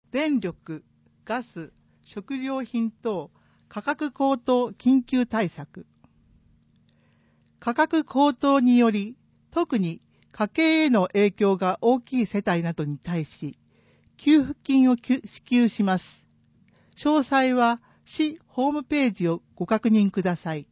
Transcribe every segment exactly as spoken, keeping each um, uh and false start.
電力、ガス、食料品等価格高騰緊急対策。価格高騰により、特に家計への影響が大きい世帯などに対し、給付金を支給します。詳細は市ホームページをご確認ください。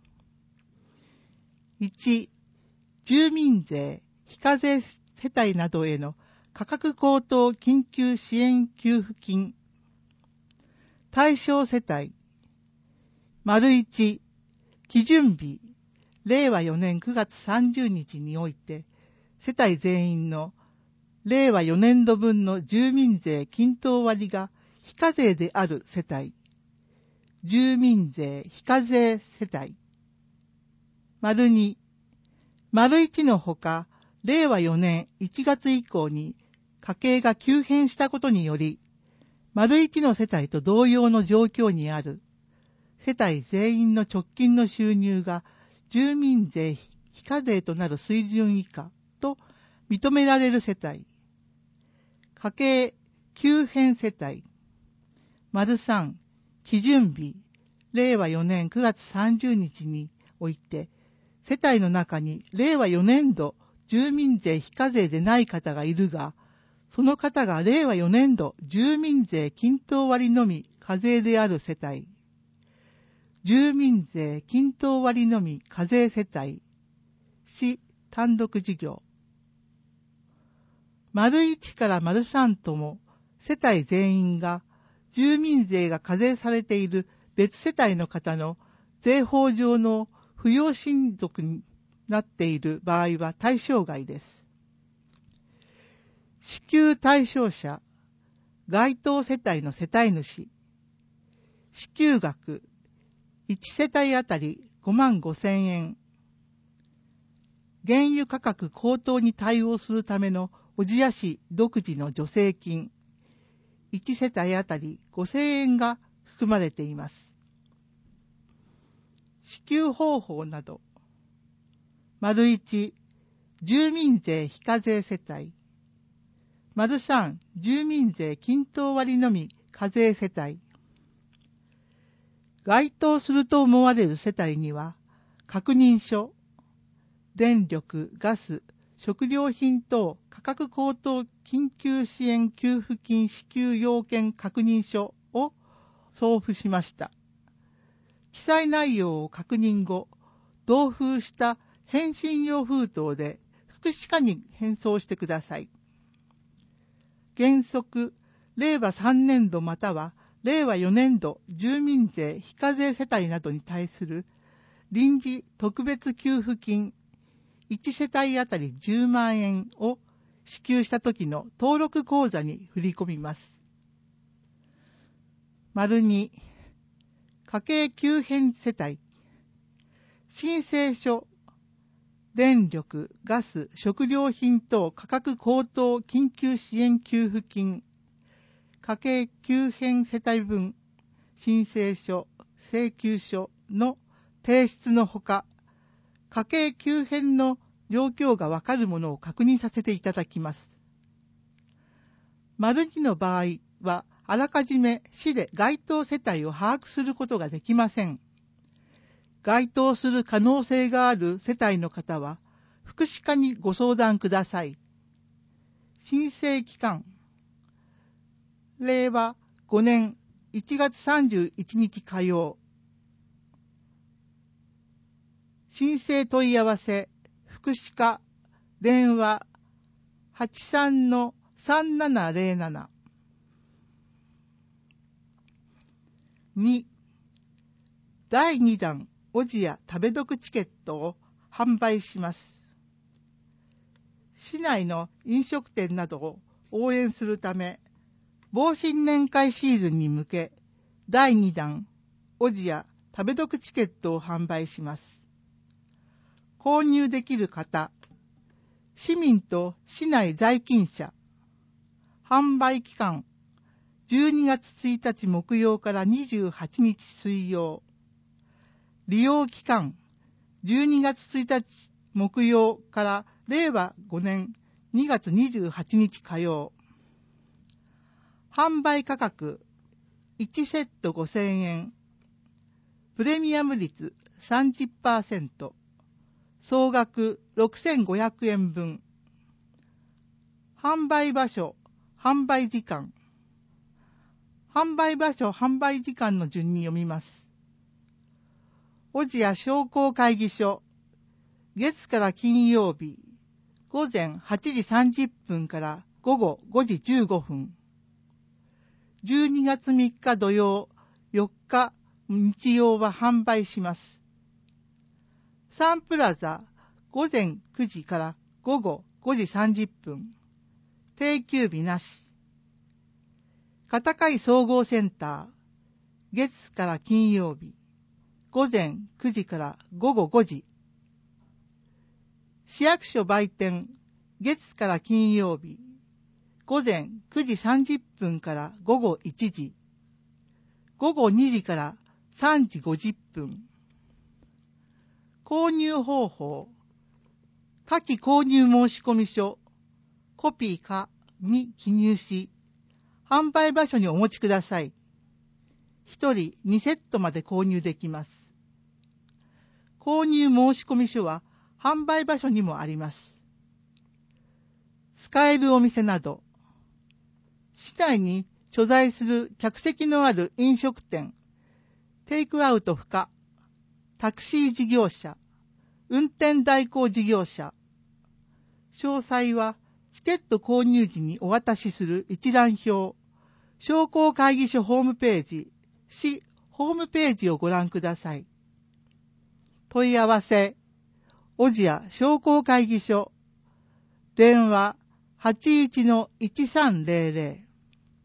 いち、住民税、非課税世帯などへの価格高騰緊急支援給付金。対象世帯。丸いち、基準日、れいわよねんくがつさんじゅうにちにおいて、世帯全員のれいわよねんどぶんの住民税均等割が非課税である世帯。住民税非課税世帯。丸に、丸いちのほか、れいわよねんいちがつ以降に家計が急変したことにより、丸いちの世帯と同様の状況にある世帯全員の直近の収入が住民税非課税となる水準以下と認められる世帯。家計急変世帯。丸さん、基準日、れいわよねんくがつさんじゅうにちにおいて、世帯の中にれいわよねんど住民税非課税でない方がいるが、その方がれいわよねんど住民税均等割のみ課税である世帯。住民税均等割のみ課税世帯。市単独事業。丸いちから丸さんとも世帯全員が住民税が課税されている別世帯の方の税法上の扶養親族になっている場合は対象外です。支給対象者、該当世帯の世帯主。支給額、いち世帯あたりごまんごせんえん。原油価格高騰に対応するための小千谷市独自の助成金、いち世帯あたりごせんえんが含まれています。支給方法など。丸いち、住民税非課税世帯。丸さん、住民税均等割のみ課税世帯。該当すると思われる世帯には、確認書、電力、ガス、食料品等価格高騰緊急支援給付金支給要件確認書を送付しました。記載内容を確認後、同封した返信用封筒で福祉課に返送してください。原則、れいわさんねんどまたはれいわよねんど住民税非課税世帯などに対する臨時特別給付金いち世帯あたりじゅうまんえんを支給した時の登録口座に振り込みます。丸に、家計急変世帯。申請書、電力、ガス、食料品等価格高騰緊急支援給付金、家計急変世帯分、申請書、請求書の提出のほか、家計急変の状況がわかるものを確認させていただきます。丸にの場合は、あらかじめ市で該当世帯を把握することができません。該当する可能性がある世帯の方は、福祉課にご相談ください。申請期間、れいわごねんいちがつさんじゅういちにち火曜。申請問い合わせ、福祉課、電話 はちさんのさんななぜろなな。に、だいにだんおじや食べ得チケットを販売します。市内の飲食店などを応援するため、防新年会シーズンに向け、だいにだんおじや食べ得チケットを販売します。購入できる方、市民と市内在勤者、販売期間、じゅうにがつついたち木曜からにじゅうはちにち水曜、利用期間、じゅうにがつついたち木曜かられいわごねんにがつにじゅうはちにち火曜、 販売価格いちセットごせんえん、プレミアム率 さんじゅっパーセント、総額ろくせんごひゃくえんぶん。販売場所、販売時間。販売場所、販売時間の順に読みます。小千谷商工会議所、月から金曜日、午前はちじさんじゅっぷんから午後ごじじゅうごふん。じゅうにがつみっか土曜、よっか日曜は販売します。サンプラザ、午前くじから午後ごじさんじゅっぷん。定休日なし。片貝総合センター、月から金曜日、午前くじから午後ごじ。市役所売店、月から金曜日、午前くじさんじゅっぷんから午後いちじ、午後にじからさんじごじゅっぷん。購入方法、下記購入申込書、コピーかに記入し、販売場所にお持ちください。ひとりにセットまで購入できます。購入申込書は販売場所にもあります。使えるお店など、市内に所在する客席のある飲食店、テイクアウト不可、タクシー事業者、運転代行事業者。詳細はチケット購入時にお渡しする一覧表、商工会議所ホームページ、市ホームページをご覧ください。問い合わせ、小千谷商工会議所、電話 はちいちのいちさんぜろぜろ。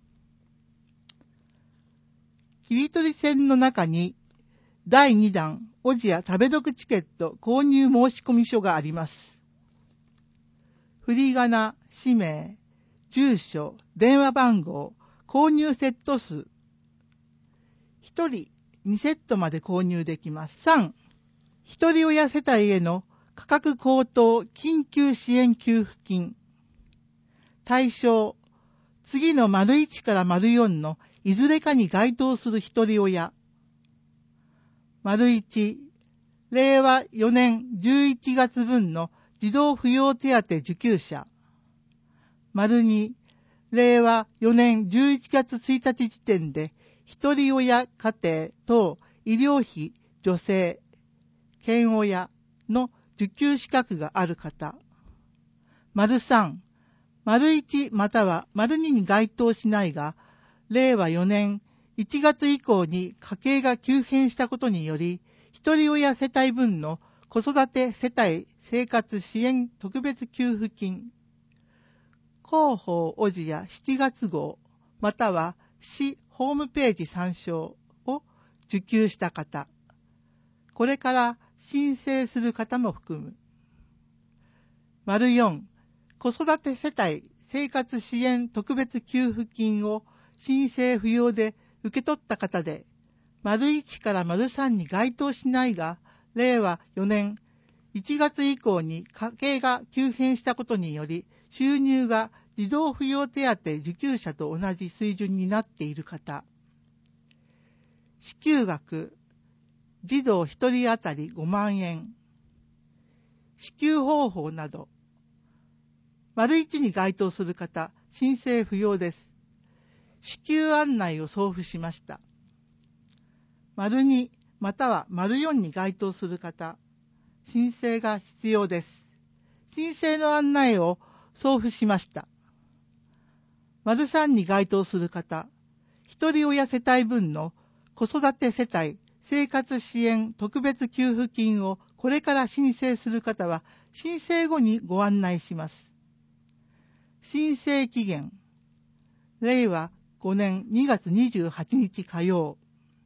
切り取り線の中にだいにだん小千谷食べ読チケット購入申込書があります。振り仮名、氏名、住所、電話番号、購入セット数。ひとりにセットまで購入できます。さん、ひとり親世帯への価格高騰緊急支援給付金。対象、次の丸いちから丸よんのいずれかに該当するひとり親。丸いち、れいわよねんじゅういちがつぶんの児童扶養手当受給者。丸に、れいわよねんじゅういちがつついたち時点でひとり親家庭等医療費助成、兼親の受給資格がある方。丸さん、丸いちまたは丸にに該当しないが、れいわよねんいちがつ以降に家計が急変したことにより、ひとり親世帯分の子育て世帯生活支援特別給付金。広報小千谷しちがつごう、または市ホームページ参照を受給した方。これから申請する方も含む。丸よん、子育て世帯生活支援特別給付金を申請不要で受け取った方で、丸いちから丸さんに該当しないが、れいわよねんいちがつ以降に家計が急変したことにより、収入が児童扶養手当受給者と同じ水準になっている方。支給額、児童ひとり当たりごまんえん。支給方法など。丸いちに該当する方、申請不要です。支給案内を送付しました。丸にまたは丸よんに該当する方、申請が必要です。申請の案内を送付しました。丸さんに該当する方、ひとり親世帯分の子育て世帯生活支援特別給付金をこれから申請する方は、申請後にご案内します。申請期限、れいわごねんにがつにじゅうはちにち火曜。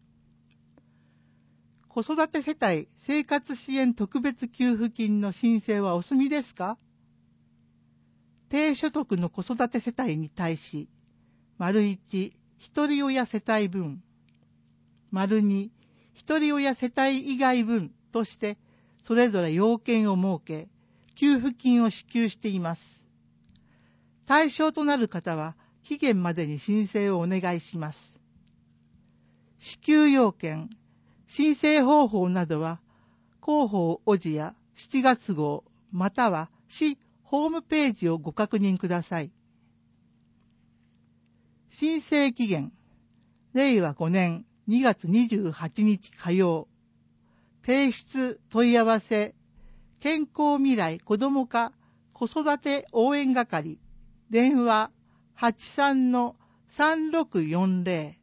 子育て世帯生活支援特別給付金の申請はお済みですか？低所得の子育て世帯に対し、丸いち、ひとり親世帯分、丸に、ひとり親世帯以外分として、それぞれ要件を設け、給付金を支給しています。対象となる方は、 期限までに申請をお願いします。支給要件、申請方法などは、広報おじやしちがつ号または市ホームページをご確認ください。申請期限、れいわごねんにがつにじゅうはちにち火曜。提出問い合わせ、健康未来子ども課子育て応援係、電話 はちさんのさんろくよんぜろ